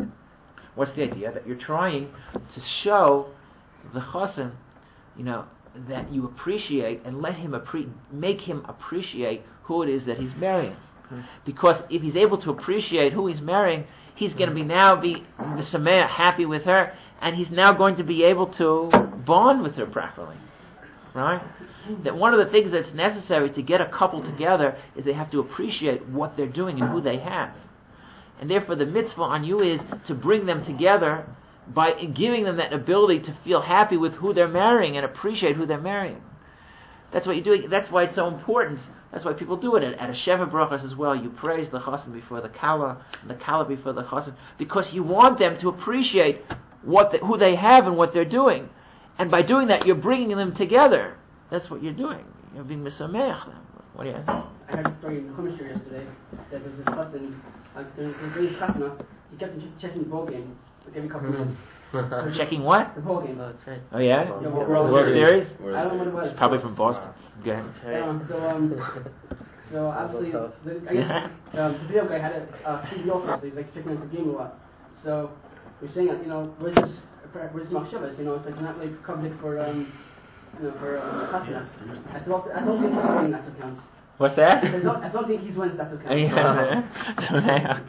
What's the idea? That you're trying to show the Chassan, you know, that you appreciate, and let him appre- make him appreciate who it is that he's marrying. Mm-hmm. Because if he's able to appreciate who he's marrying, he's going to be now be misameach, happy with her, and he's now going to be able to bond with her properly. Right? That one of the things that's necessary to get a couple together is they have to appreciate what they're doing and who they have. And therefore the mitzvah on you is to bring them together by giving them that ability to feel happy with who they're marrying and appreciate who they're marrying. That's what you're doing. That's why it's so important. That's why people do it at, at a Sheva Brachas as well. You praise the Chassan before the Kala, and the Kala before the Chassan, because you want them to appreciate what the, who they have and what they're doing. And by doing that, you're bringing them together. That's what you're doing. You're being misameach them. What do you think? I heard a story in Chumash yesterday that there was a cousin, like during his chasna, he kept ch- checking the ball game like every couple of minutes. Checking what? The ball game. Oh, that's right. Oh yeah? Yeah, World, World World Series? Series. I don't know what it was. It's probably from Boston. Go ahead. That's right. Um, so, um, so obviously, the, I guess um, the video guy had a uh, T V also, so he's like checking out the game a lot. So we're saying, you know, where's this, where's this Machshavas? You know, it's like not really covered for, um, you know, for um, Chasna. I said, well, I don't think he's winning, that's what counts. What's that? I don't, I don't think he's wins, that's what counts. Yeah. So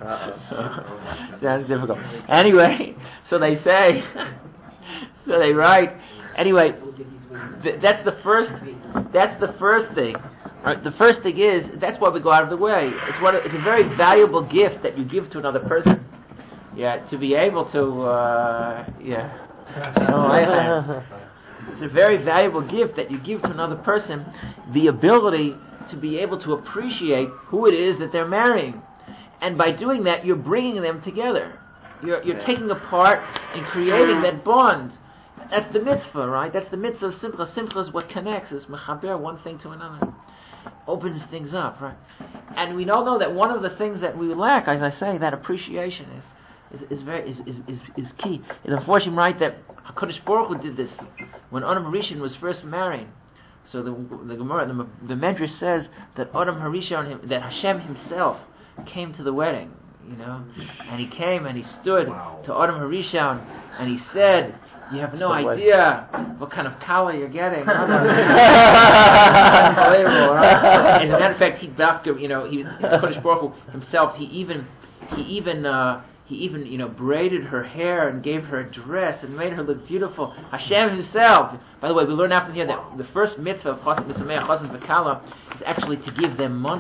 now, sounds difficult. Anyway, so they say, so they write. Anyway, th- that's the first. That's the first thing. Right? The first thing is that's why we go out of the way. It's what it's a very valuable gift that you give to another person. Yeah, to be able to. Uh, yeah. So I, it's a very valuable gift that you give to another person, the ability to be able to appreciate who it is that they're marrying. And by doing that, you're bringing them together. You're, you're taking a part in creating that bond. That's the mitzvah, right? That's the mitzvah of Simcha. Simcha is what connects, is mechaber one thing to another. Opens things up, right? And we all know that one of the things that we lack, as I say, that appreciation is is, is very is, is, is, is key. It's unfortunately right that HaKadosh Baruch Hu did this when Adam Harishon was first married. So the the Gemara, the, the Medrash says that Adam Harishon, that Hashem himself came to the wedding, you know, and he came and he stood wow. to Adam Harishon and he said, "You have no idea what kind of kala you're getting." Unbelievable, right? As a matter of fact, he dafka, you know, he Kodesh Baruch Hu himself, he even he even uh, he even you know braided her hair and gave her a dress and made her look beautiful. Hashem himself. By the way, we learn out from here that the first mitzvah of Chassan V'Kala is actually to give them money.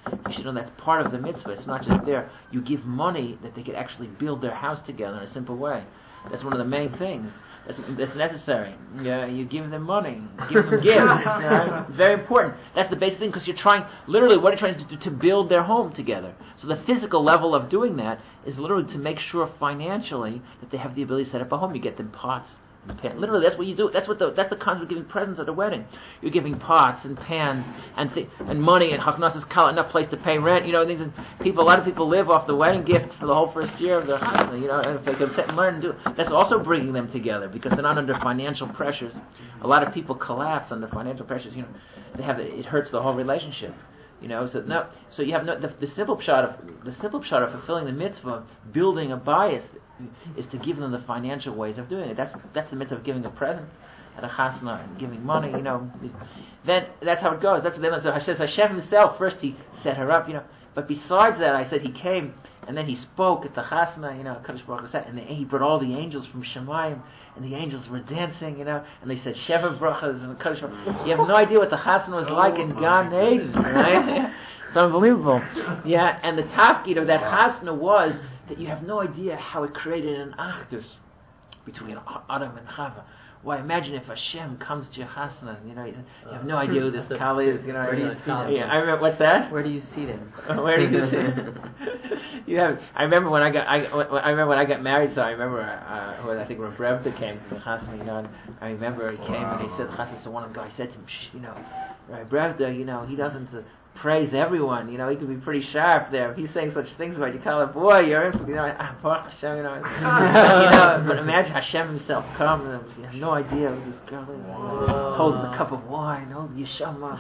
You should know that's part of the mitzvah. It's not just there. You give money that they could actually build their house together in a simple way. That's one of the main things. That's, that's necessary. Yeah, you give them money, give them gifts. Right? It's very important. That's the basic thing because you're trying, literally, what are you trying to do? To build their home together. So the physical level of doing that is literally to make sure financially that they have the ability to set up a home. You get them pots and pans. Literally, that's what you do. That's what the that's the concept of giving presents at a wedding. You're giving pots and pans and th- and money and haknas is kala, enough place to pay rent. You know, things. And people, a lot of people live off the wedding gifts for the whole first year of their chasna. You know, and if they can sit and learn and do, that's also bringing them together because they're not under financial pressures. A lot of people collapse under financial pressures. You know, they have it hurts the whole relationship. You know, so no, so you have no the, the simple shot of the simple shot of fulfilling the mitzvah of building a bias is to give them the financial ways of doing it. That's that's the mitzvah of giving a present at a chasna and giving money. You know, then that's how it goes. That's what so Hashem, Hashem himself first he set her up. You know, but besides that, I said he came and then he spoke at the chasna. You know, Kadosh Baruch Hu said, and he brought all the angels from Shemayim. And the angels were dancing, you know, and they said Sheva brachas and Kadosh Baruch Hu. You have no idea what the chasna was like in Gan Eden, right? It's unbelievable. Yeah, and the tafkid of that chasna was that you have no idea how it created an achdus between Adam and Chava. Why, imagine if Hashem comes to your chasna, you know, you have no idea who this kal is, you know. Where do you see him? Yeah, I remember, what's that? Where do you see him? Where do you see him? You have. I remember when I got. I, I remember when I got married. So I remember uh, when I think when Brevda came to the chasna, you know. And I remember he came wow. and he said chasna. So one of the guys said to him, Shh, you know, right, Brevda, you know, he doesn't uh, praise everyone. You know, he can be pretty sharp there. If he's saying such things about you, call it, boy, you're in. You know, ah, Baruch Hashem, you know. you know, but imagine Hashem himself come and you have no idea who this girl is. Wow. Holds the cup of wine. Oh, Yeshama.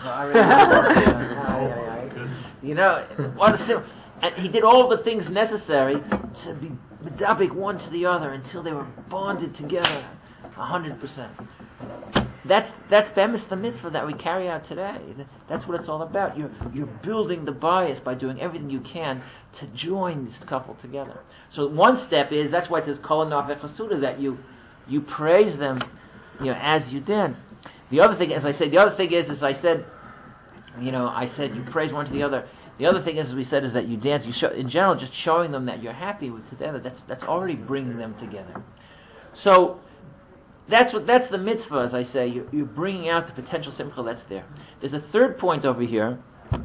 You know, what a simple. And he did all the things necessary to be medabik one to the other until they were bonded together, a hundred percent. That's that's bemis the mitzvah that we carry out today. That's what it's all about. You're you're building the bias by doing everything you can to join this couple together. So one step is that's why it says kol hanav v'chasuda, that you you praise them, you know, as you dance. The other thing, as I said, the other thing is, as I said, you know, I said you praise one to the other. The other thing, as we said, is that you dance. You show, in general, just showing them that you're happy with together. That's that's already bringing them together. So that's what that's the mitzvah. As I say, you're, you're bringing out the potential simcha that's there. There's a third point over here,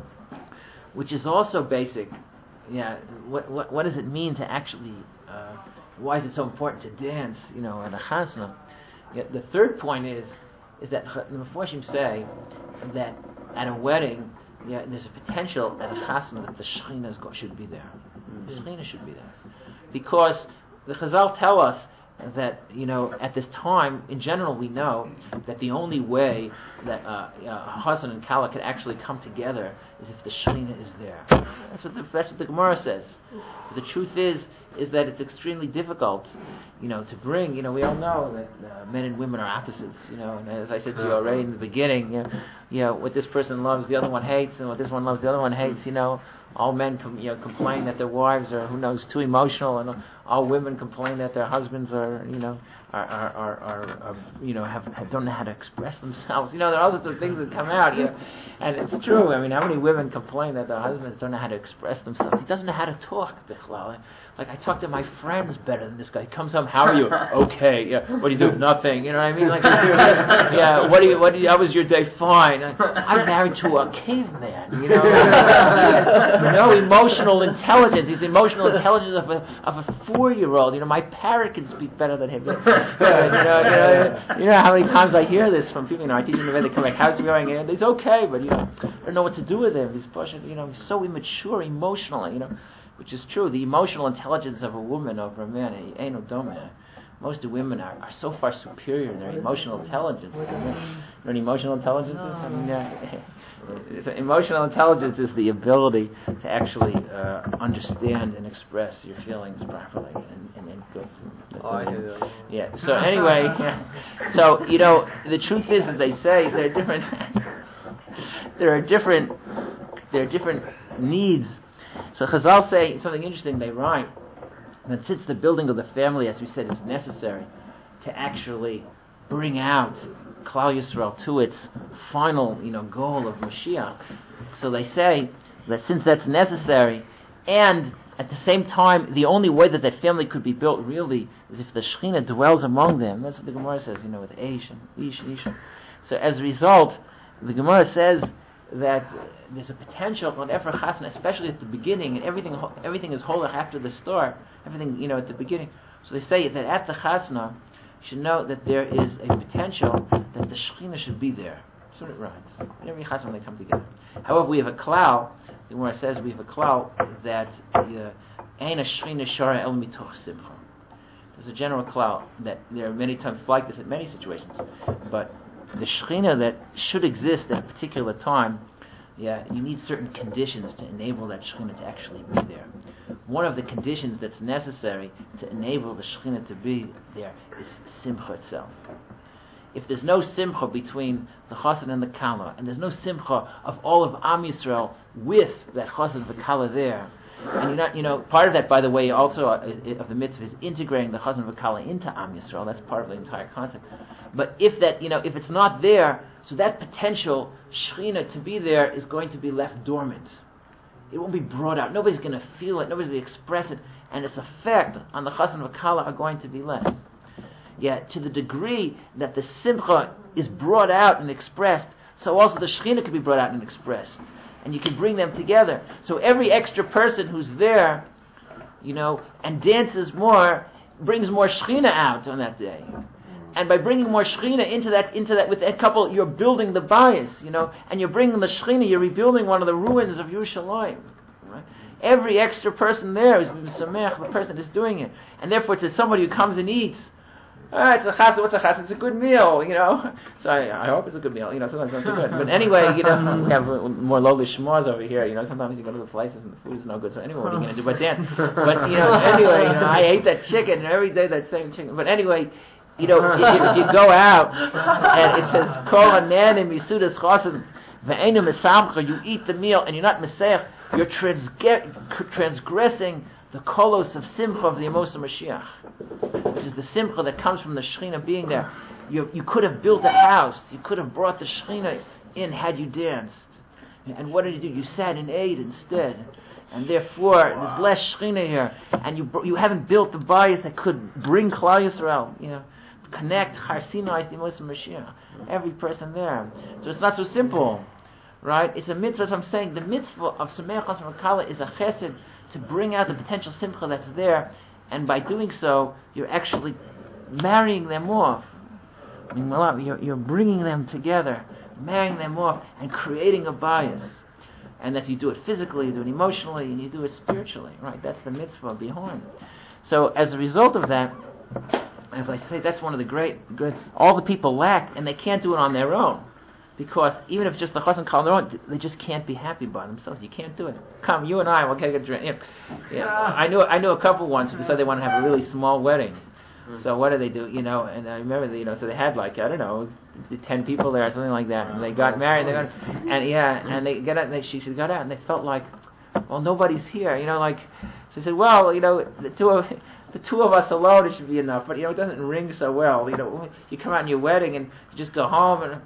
which is also basic. Yeah, what what, what does it mean to actually? Uh, why is it so important to dance? You know, at a chasna. Yeah, the third point is is that the Meforshim say that at a wedding. Yeah, there's a potential at a chasna that the Shekhinah should be there. The Shekhinah should be there. Because the Chazal tell us that, you know, at this time, in general, we know that the only way that uh, uh, a husband and kala could actually come together is if the Shekhinah is there. That's what the, that's what the Gemara says. But the truth is, is that it's extremely difficult, you know, to bring, you know, we all know that uh, men and women are opposites, you know, and as I said to you already in the beginning, you know, you know, what this person loves, the other one hates, and what this one loves, the other one hates, you know. All men, com- you know, complain that their wives are, who knows, too emotional, and all women complain that their husbands are, you know, are, are, are, are, are you know, have, have don't know how to express themselves. You know, there are all sorts of things that come out, you know, and it's true. I mean, how many women complain that their husbands don't know how to express themselves? He doesn't know how to talk, Bichlal. Like, I talk to my friends better than this guy. He comes home, how are you? Okay, yeah. What do you do? Nothing. You know what I mean? Like, yeah. What do you? What do you? How was your day? Fine. I'm married to a caveman. You know, no emotional intelligence. He's the emotional intelligence of a of a four year old. You know, my parrot can speak better than him. You know, you know, you know how many times I hear this from people. You know, I teach them the they come back. How's he going? And he's okay, but you know, I don't know what to do with him. He's pushing. You know, he's so immature emotionally. You know. Which is true. The emotional intelligence of a woman over a man, ain't no dumb. Most of the women are, are so far superior in their emotional intelligence. You know what emotional intelligence is? I mean, uh, emotional intelligence is the ability to actually uh, understand and express your feelings properly and, and, and good. That's oh, I hear that. Yeah. So anyway, yeah. So you know, the truth is, as they say, there are different. there are different. There are different needs. So Chazal say something interesting. They write that since the building of the family, as we said, is necessary to actually bring out Klal Yisrael to its final, you know, goal of Mashiach. So they say that since that's necessary, and at the same time, the only way that that family could be built really is if the Shekhinah dwells among them. That's what the Gemara says, you know, with Eish and Ish and Isha. So as a result, the Gemara says that there's a potential on Efer Chasna, especially at the beginning, and everything everything is holach after the start, everything, you know, at the beginning. So they say that at the Chasna, you should know that there is a potential that the Shekhinah should be there. That's what it writes. In every Chasna when they come together. However, we have a klal, the Gemara says we have a klal that Ein Shekhinah Shara El Mitoch Simcha. There's a general klal that there are many times like this in many situations, but the Shekhinah that should exist at a particular time, yeah, you need certain conditions to enable that Shekhinah to actually be there. One of the conditions that's necessary to enable the Shekhinah to be there is Simcha itself. If there's no Simcha between the Chassid and the Kala, and there's no Simcha of all of Am Yisrael with that Chassid and the Kala there, and you're not, you know, part of that, by the way, also uh, of the mitzvah is integrating the Chazan and V'Kala into Am Yisrael. That's part of the entire concept. But if that, you know, if it's not there, so that potential Shekhinah to be there is going to be left dormant. It won't be brought out. Nobody's going to feel it. Nobody's going to express it, and its effect on the Chazan and V'Kala are going to be less. Yet, to the degree that the Simcha is brought out and expressed, so also the Shekhinah can be brought out and expressed. And you can bring them together. So every extra person who's there, you know, and dances more, brings more Shekhinah out on that day. And by bringing more Shekhinah into that, into that, with that couple, you're building the bias, you know, and you're bringing the Shekhinah, you're rebuilding one of the ruins of Yerushalayim. Right? Every extra person there is B'Samech, the person is doing it. And therefore, to somebody who comes and eats, ah, it's a chassid, what's a chassid? It's a good meal, you know. So I, I hope it's a good meal, you know, sometimes it's not so good. But anyway, you know, we have more lowly shmores over here, you know, sometimes you go to the places and the food is no good, so anyway, what are you going to do but then? But, you know, anyway, you know, I ate that chicken, and every day that same chicken. But anyway, you know, if, if you go out, and it says, Kol hananim yisudas chassid, ve'enu mesamcha, you eat the meal, and you're not meseach, you're transge- transgressing the kolos of simcha of the Amos Mashiach, which is the simcha that comes from the Shekhinah being there. You, you could have built a house. You could have brought the Shekhinah in had you danced. And what did you do? You sat and ate instead. And therefore, there's less Shekhinah here. And you you haven't built the bias that could bring Klal Yisrael, you know, connect Har Sinai to the Amos Mashiach. Every person there. So it's not so simple, right? It's a mitzvah, as I'm saying. The mitzvah of Sameach Chasam V'Kala is a chesed to bring out the potential simcha that's there, and by doing so, you're actually marrying them off. You're, you're bringing them together, marrying them off, and creating a bias. And that you do it physically, you do it emotionally, and you do it spiritually, right? That's the mitzvah behind. So, as a result of that, as I say, that's one of the great, great, all the people lack, and they can't do it on their own. Because even if it's just the chassan kal on their own, they just can't be happy by themselves. You can't do it. Come, you and I, we'll get a drink. Yeah. Yeah. I knew I knew a couple once who decided they want to have a really small wedding. So what do they do? You know, and I remember, that, you know, so they had like I don't know, ten people there or something like that, and they got married. They got, and yeah, and they got out. And they, she said, got out, and they felt like, well, nobody's here. You know, like so. She said, well, you know, the two of the two of us alone, it should be enough. But you know, it doesn't ring so well. You know, you come out in your wedding and you just go home and.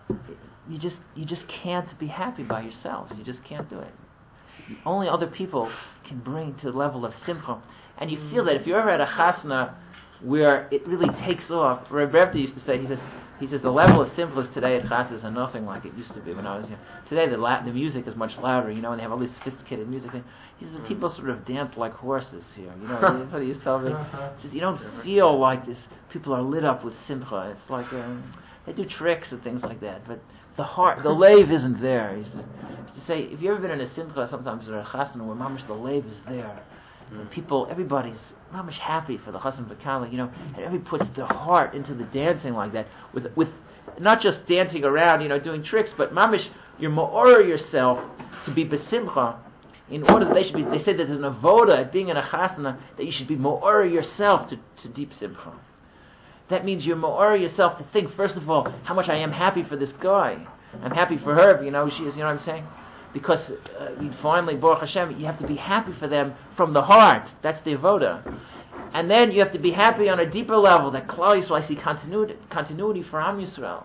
You just you just can't be happy by yourselves. You just can't do it. Only other people can bring to the level of simcha. And you feel that if you're ever at a chasna where it really takes off. Rabbi Revta used to say, he says, he says the level of simplest today at chasnas are nothing like it used to be when I was young. Today the la- the music is much louder, you know, and they have all this sophisticated music. He says people sort of dance like horses here, you know. That's what he used to tell me. He says you don't feel like this. People are lit up with simcha. It's like um, they do tricks and things like that, but the heart, the lave isn't there. He used to, he used to say, if you've ever been in a simcha, sometimes or a chasna where mamash the lave is there. And people, everybody's mamish happy for the chassan v'kala, you know, and everybody puts their heart into the dancing like that, with with not just dancing around, you know, doing tricks, but mamish, you're ma'or yourself to be besimcha, in order that they should be. They say that there's an avoda at being in a chasana that you should be ma'or yourself to, to deep simcha. That means you're ma'or yourself to think first of all how much I am happy for this guy. I'm happy for her, you know, she is. You know what I'm saying? Because uh, you finally, Baruch Hashem, you have to be happy for them from the heart. That's the avoda. And then you have to be happy on a deeper level that Klal Yisrael, I see continuity, continuity for Am Yisrael. It's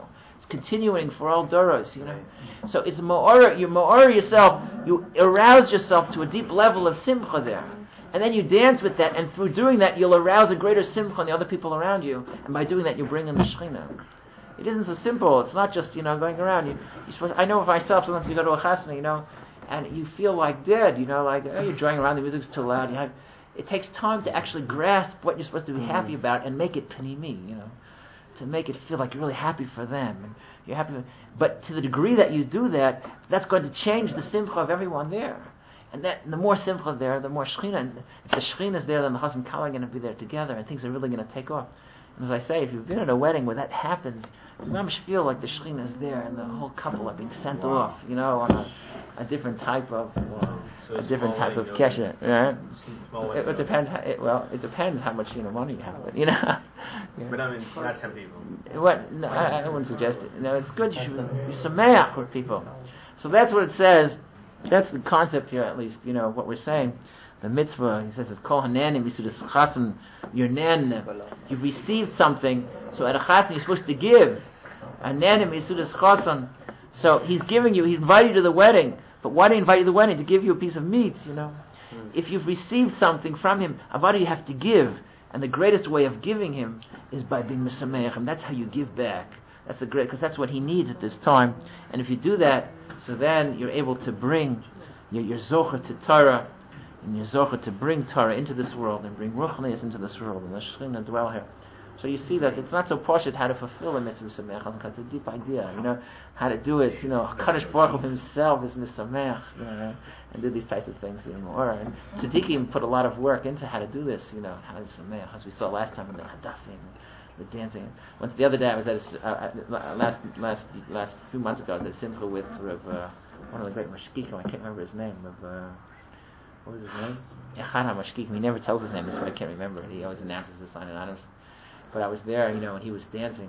continuing for all doros, you know. So it's ma'or, you ma'or yourself, you arouse yourself to a deep level of simcha there. And then you dance with that, and through doing that, you'll arouse a greater simcha in the other people around you. And by doing that, you bring in the Shekhinah. It isn't so simple. It's not just, you know, going around. You, you're supposed, I know of myself, sometimes you go to a chasna, you know, and you feel like dead, you know, like, oh, you're driving around, the music's too loud. You have, it takes time to actually grasp what you're supposed to be happy about and make it panimi, you know, to make it feel like you're really happy for them. And you're happy. But to the degree that you do that, that's going to change the simcha of everyone there. And that, and the more simcha there, the more Shekhinah. And if the Shekhinah is there, then the chas and kala are going to be there together, and things are really going to take off. And as I say, if you've been at a wedding where that happens, you mamish feel like the Shekhinah is there, and the whole couple are being sent wow. off, you know, on a, a different type of wow. so a different type of kesher, right? It, it depends. How, it, well, it depends how much you know money you have, but you know. Yeah. But I mean, not ten people. What? No, I, I wouldn't suggest it. No, it's good. You should be sameach with people. So that's what it says. That's the concept here, at least. You know what we're saying. The mitzvah, he says, it's kol hananim misudas chasen. You're nan. You've received something. So at a chasen, you're supposed to give. Hananim misudas chasen. So he's giving you. He invited you to the wedding. But why did he invite you to the wedding? To give you a piece of meat, you know. Mm. If you've received something from him, avada you have to give. And the greatest way of giving him is by being mesameach. And that's how you give back. That's the great, because that's what he needs at this time. And if you do that, so then you're able to bring your, your zocher to Torah, and your zocher to bring Torah into this world, and bring ruchnius into this world, and the Shekhinah dwell here. So you see that it's not so poshut how to fulfill a mitzvah sameach. It's a deep idea, you know, how to do it. You know, Kadosh Baruch Hu himself is misameach, you know, and do these types of things in more. And tzaddikim put a lot of work into how to do this, you know, how to sameach, as we saw last time in the hadassim, the dancing. Once the other day, I was at a, uh, last last last few months ago, I was at Simcha with Rav, uh, one of the great mashkichim. I can't remember his name. Of uh, what was his name? Echad HaMashkichim. He never tells his name, that's why I can't remember it. He always announces this on anonymous. But I was there, you know, and he was dancing,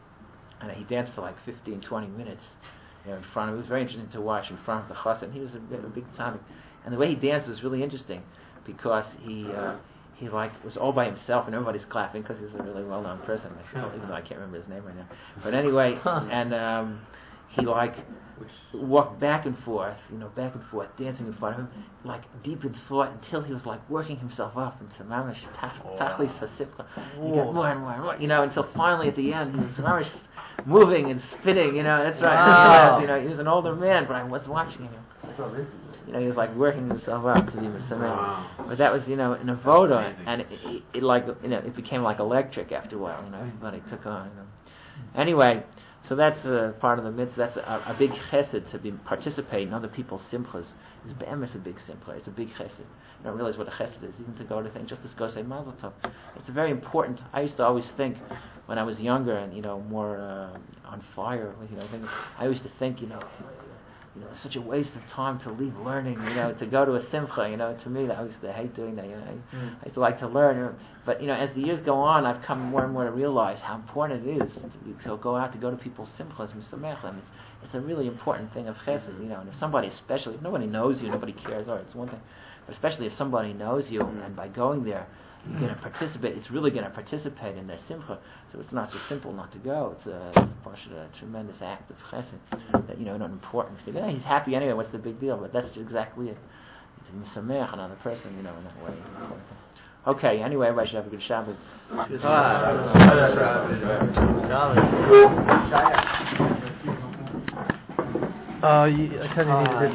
and he danced for like fifteen, twenty minutes, you know, in front of. It was very interesting to watch in front of the chassan. And he was a, a big tzaddik, and the way he danced was really interesting because he. Uh, He like was all by himself, and everybody's clapping because he's a really well-known person. Even though I can't remember his name right now. But anyway, and um, he like walked back and forth, you know, back and forth, dancing in front of him, like deep in thought until he was like working himself up into mamash tachlis hasifcha. He got more and more and more, you know, until finally at the end he was mamash moving and spinning. You know, that's right. Wow. You know, he was an older man, but I was watching him. You know, he was like working himself up to be Misameh. Wow. But that was, you know, an avoda, and it, it, it like, you know, it became like electric after a while. You know, everybody took on. You know. Anyway, so that's uh, part of the mitzvah. That's a, a big chesed to be participate in other people's simchas. It's be'emes a big simcha. It's a big chesed. You don't realize what a chesed is, even to go to things just to go say mazel tov. It's very important. I used to always think when I was younger and you know more uh, on fire. You know, things, I used to think, you know. You know, it's such a waste of time to leave learning, you know, to go to a simcha, you know, to me, I used to hate doing that, you know, I, mm. I used to like to learn, you know, but, you know, as the years go on, I've come more and more to realize how important it is to, be, to go out, to go to people's simchas, misamechem. It's, it's a really important thing of chesed, you know, and if somebody, especially, if nobody knows you, nobody cares, all right, it's one thing, but especially if somebody knows you, mm. and by going there, you're going to participate, it's really going to participate in their simcha, so it's not so simple not to go. It's a, it's a, a tremendous act of chesed that, you know, not important. You think, yeah, he's happy anyway, what's the big deal? But that's exactly it. You can misameach another person, you know, in that way. Okay, anyway, everybody should have a good Shabbos. Uh, you, I kind of need to